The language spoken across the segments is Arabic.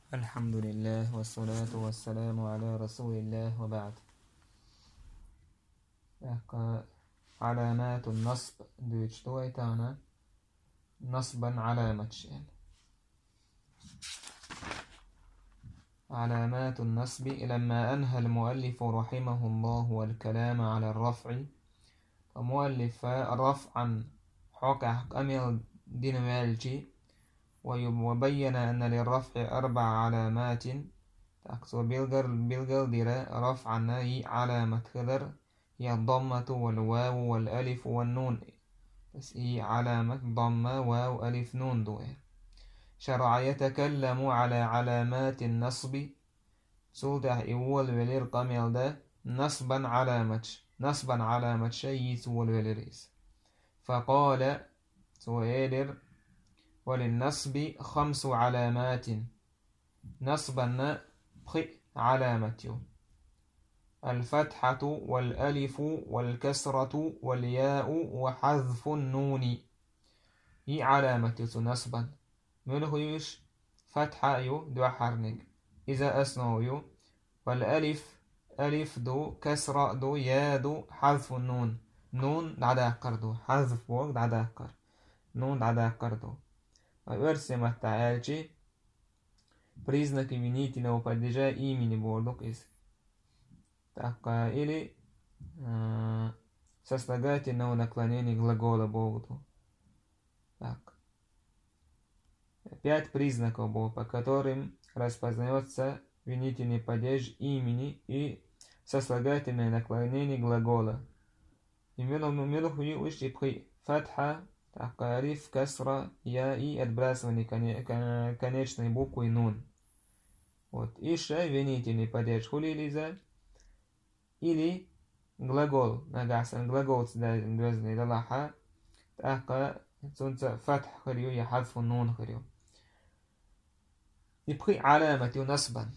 الحمد لله والصلاة والسلام على رسول الله وبعد. علامات النصب دويتانا نصبا علامة علامات النصب. لما أنهى المؤلف رحمه الله الكلام على الرفع، ومؤلف رفعا حقق أمير دين والجي، وبين أن للرفع 4 علامات. تقصو بلغر دير رفعنا علامة خضر هي الضمة والواو والألف والنون. بس هي علامة ضمة واو ألف نون دوير. شرع يتكلم على علامات النصب. سوده إول ولير قميل ده نصبا علامة شيء سول وليريس. فقال سويلر وللنصب 5 علامات. نصبا علامة الفتحة والألف والكسرة والياء وحذف النون. هي علامة نصبا منه يش فتحة دو حرنك إذا أسنو والألف ألف دو كسرة دو يا دو حذف النون. نون دعدا قردو حذف وقت دعدا قر نون دعدا قردو. ويرسم التعالجي признаки винительного падежа имени бордок из. Или сослагательного наклонения глагола Богу. Так. 5 признаков было, по которым распознается винительный падеж имени и сослагательное наклонение глагола. Именно хуи при фатха, алиф, касра, я и отбрасывание конечной буквы нун. Вот. Еще винительный падеж хулилиза или глагол нагасан глагол сдвезный далаха така сунца фатх хрио я حذف النون хрио. يبقي علامة نصبا.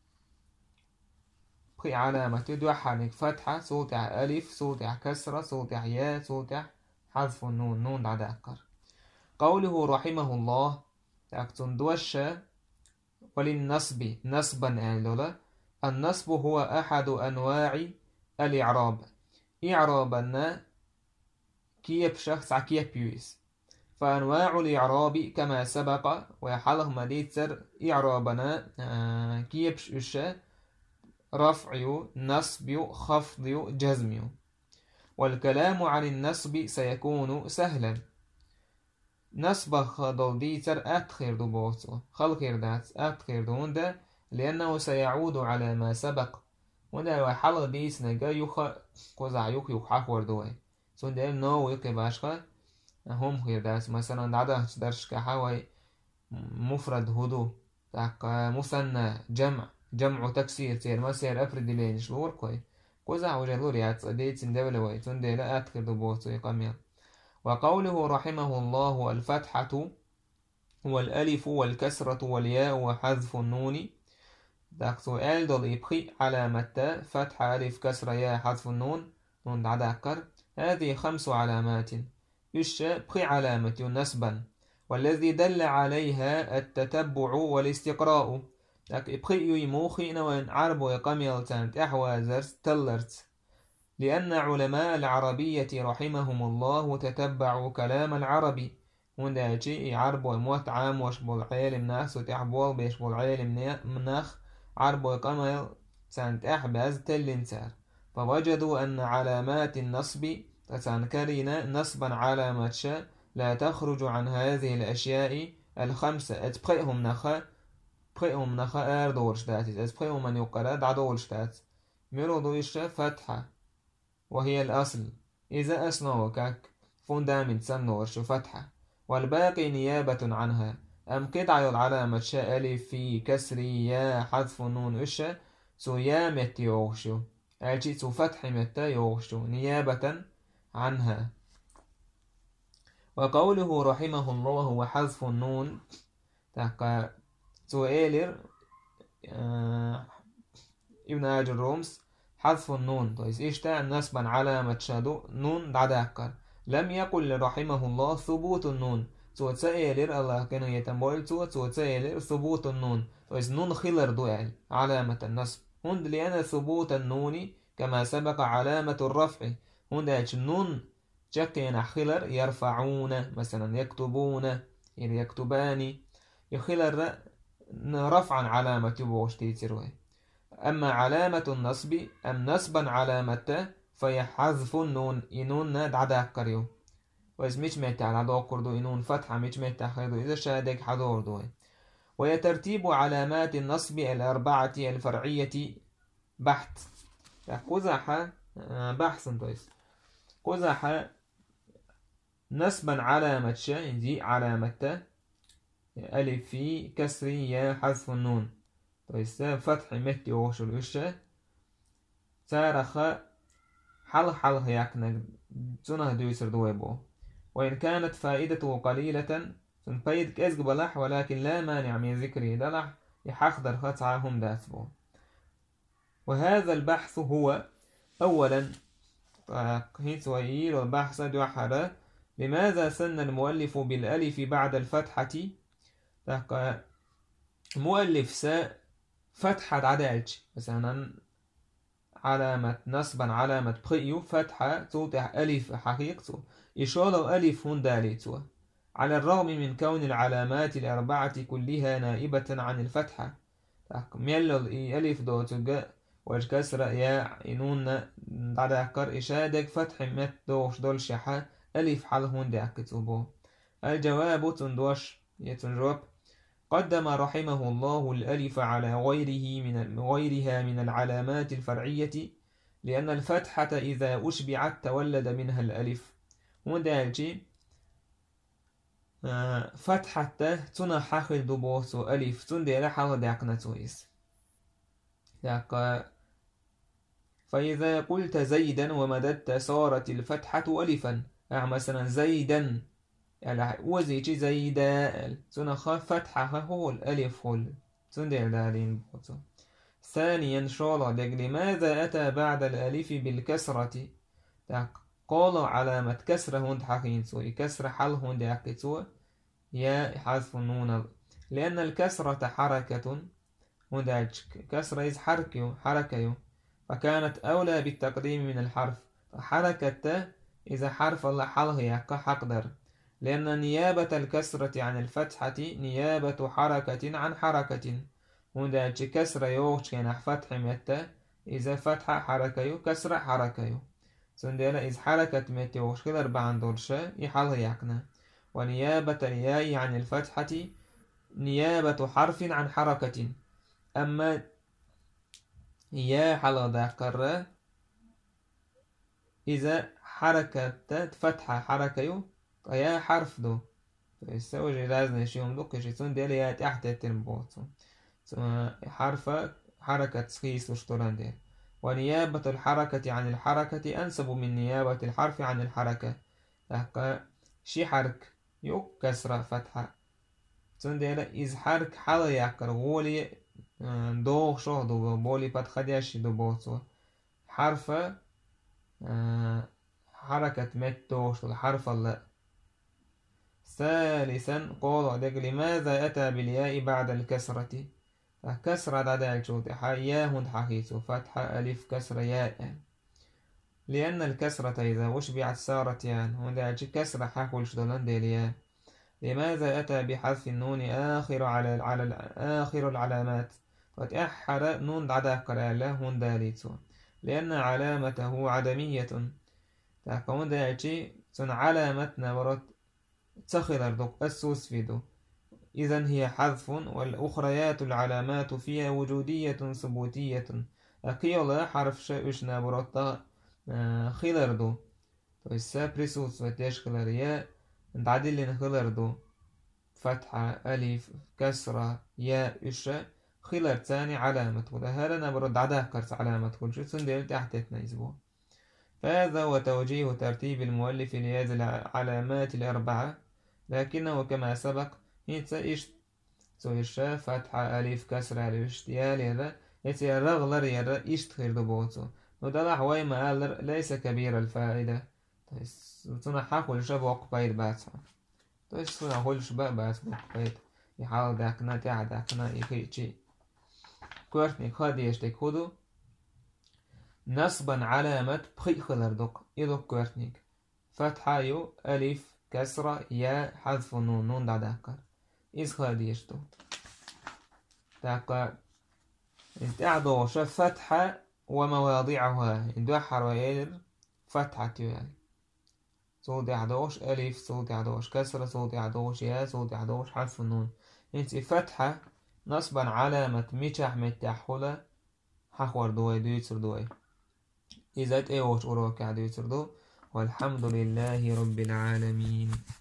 يبقي علامة دوحانك فتحة صوتع ألف صوتع كسرة صوتع ياء صوتع حذف النون نون بعد أكر. قوله رحمه الله تأكتن دوشة وللنصب نصبا أهلولا. النصب هو أحد أنواع الإعراب. إعرابنا كيب شخص عكيب يويس. فأنواع الإعراب كما سبق ويحلق مديتر إعرابنا كيب شخص رفع نصب خفض جزم. والكلام عن النصب سيكون سهلا. نصب خضل ديتر أتخير دو بوتو خلقير دات أتخير دون ده لأنه سيعود على ما سبق. وده وحلق ديس نجا يخ قزع يخ وردوه سون ده نو يقباشقه هم خير دات مثلا دعده درش كحوي مفرد هدو تاق مثنى جمع تكسير تير ما سير أفرد لين شلور كوي قزع وجلور يعت ديت ندولوي سون ده لا أتخير دو بوتو يقميل. وقوله رحمه الله الفتحة والألف والكسرة والياء وحذف النون. داك سؤال دول يبقي علامة فتحة ألف كسرة ياء حذف النون نون دعكر. هذه 5 علامات. يش بقي علامة نسبا والذي دل عليها التتبع والاستقراء. داك يبقي يموخي نوان عرب ويقميل تانت أحوازرس تلرت. لأن علماء العربية رحمهم الله تتبعوا كلام العربي. هنا جي عرب وموت عام وشبول عالم ناس وتحبول بيشبول عالم مناخ عرب وقمل سانت أحباز تلنسار. فوجدوا أن علامات النصب تسانكرين نصبا علامة شاء لا تخرج عن هذه الأشياء 5. اتبقيهم نخا أردورشتات اتبقيهم من يقرد عدولشتات مرودوش فتحة وهي الأصل. إذا أسنو كاك فوندامنت سنور شو فتحة والباقي نيابة عنها. أم قطع العلامة شاء ألف في كسري يا حذف نون إش سو يا مت يوغشو أجي سو فتح مت يوغشو نيابة عنها. وقوله رحمه الله وحذف النون تاقا سو إيلر ابن آج الرومس حذف النون طيب إشتا نسبا علامة شادو نون دعداكر. لم يقل رحمه الله ثبوت النون تسألر الله كانوا يتمول تسألر ثبوت النون وإذ نون خلر دوال علامة النصب هند لأن ثبوت النون كما سبق علامة الرفع هند النون جاكين خلر يرفعون مثلا يكتبون يكتبان يخلر رفعا علامة بوش تيتروي أما علامة النصب أم نصبا علامة فهي حذف النون إنون دعدا كريو وإذ مش ميت على دوكردو إنون فتحة مش ميت خيدو إذا شادك حضوردو ويترتيب علامات النصب الأربعة الفرعية بحث قزح بحث تويس قزح نصبا علامة شيء دي علامة ألف في كسر يا حذف النون تويس فتح متي وشل وشة تارخ حل هياكنا تنه دويسر دويبو وإن كانت فائدته قليلة فايد كأزق بلح ولكن لا مانع من ذكره دلح يحخدر خطعهم داسبو وهذا البحث هو أولا هيتوئيل البحث دوحرة لماذا سن المؤلف بالألف بعد الفتحة مؤلف سا فتحة عدالج مثلا علامة نصبا علامة بخيو فتحة توضح ألف حقيقته إشارة ألف هون داليتو على الرغم من كون العلامات الأربعة كلها نائبة عن الفتحة ميلل ألف دوتو والكسر يا إنون دعكر إشادك فتح مت دوش دول شحا ألف حل هون دعكتوبو الجواب تندوش يتنجوب قدم رحمه الله الألف على غيرها من العلامات الفرعية لأن الفتحة إذا أشبعت تولد منها الألف ودالجي فتحة تنحخ دبوسو ألف تندير حال داقنتويس فإذا قلت زيدا ومددت صارت الفتحة ألفا مثلا زيدا وزيجي زيدا تنخ فتحة هو الألف هو تندير دالين بوتو ثانيا شولا لماذا أتى بعد الألف بالكسرة قالوا علامة كسرة هون حقين سوي كسرة حل هون داقتو يا حذف النون لأن الكسرة حركة هون كسرة إذ حركة فكانت أولى بالتقديم من الحرف حركة إذا حرف الله حلها كحقدر لأن نيابة الكسرة عن الفتحة نيابة حركة عن حركة هون كسرة يوش كان فتح متى إذا فتح حركة كسرة حركة سندلا إذ حركة متى وش كده بعن دورشة يحلها يكنا ونيابة الياء عن الفتحة نيابة حرف عن حركة أما يا حل ذكر إذا حركة فتحة حركة يا حرف دو فيسوي لازم يشيهم دو كشيتون ديال يا تحت التنبوت حرف حركة سخيس وشطران ديال ونيابة الحركة عن الحركة أنسب من نيابة الحرف عن الحركة شي حرك يو كسرة فتحة تندير إذ حرك حل يكر غولي دو شو دو بولي بات خديش دو بوتو حرف حركة متوش الحرف الله ثالثا قول لماذا أتى بالياء بعد الكسرة كسرة دادا جود ياء حقيقة فتحة ألف كسرة ياء لأن الكسرة إذا أشبعت صارت يعني هنا كسرة حقول شدولان ديليا لماذا أتى بحذف النون آخر العلامات فتأحر نون دادا كرالا هون داليتو لأن علامته عدمية تكون دايتي تن علامتنا ورد تخلر دوك أسوس فيدو إذن هي حذف والأخريات العلامات فيها وجودية ثبوتية أقيل حرف شئشنا برطة خلر دو تويسا بريسوس فتيش خلر ياء عدل خلر دو فتحة ألف كسرة ياء إشاء خلر تاني علامة وهذا برد عدا كرت علامة كل شيء سندل تحتتنا إسبوع فهذا هو توجيه ترتيب المؤلف لهذه العلامات الأربعة لكنه كما سبق يتسايش سويشا فتحة ألف كسرة ألف اشتيال يرى يتيرغلر يرى إشتخير دبوتو ودلع هواي ما ليس كبير الفائدة تنحق والشبق بايد باتها تو سونا هولش بقى بيت يحاول داكنا تاع داكنا يكيتشي كورتني خادي يشتك هدو نصبا علامة بخي خلردق يدو كورتنيك فتحة يو ألف كسرة يا حذف نون نون دا داكر إز خادي يشتو داكر إنتعدو فتحة ومواضعها إندو حروير فتحة يعني صوت عدوش ألف صوت عدوش كسرة صوت عدوش يا صوت عدوش حرف النون انت فتحة نصبا علامة ميتشح متحولة حخور دوي دويتر دوي إذا تأوش أروك دويتر دو والحمد لله رب العالمين.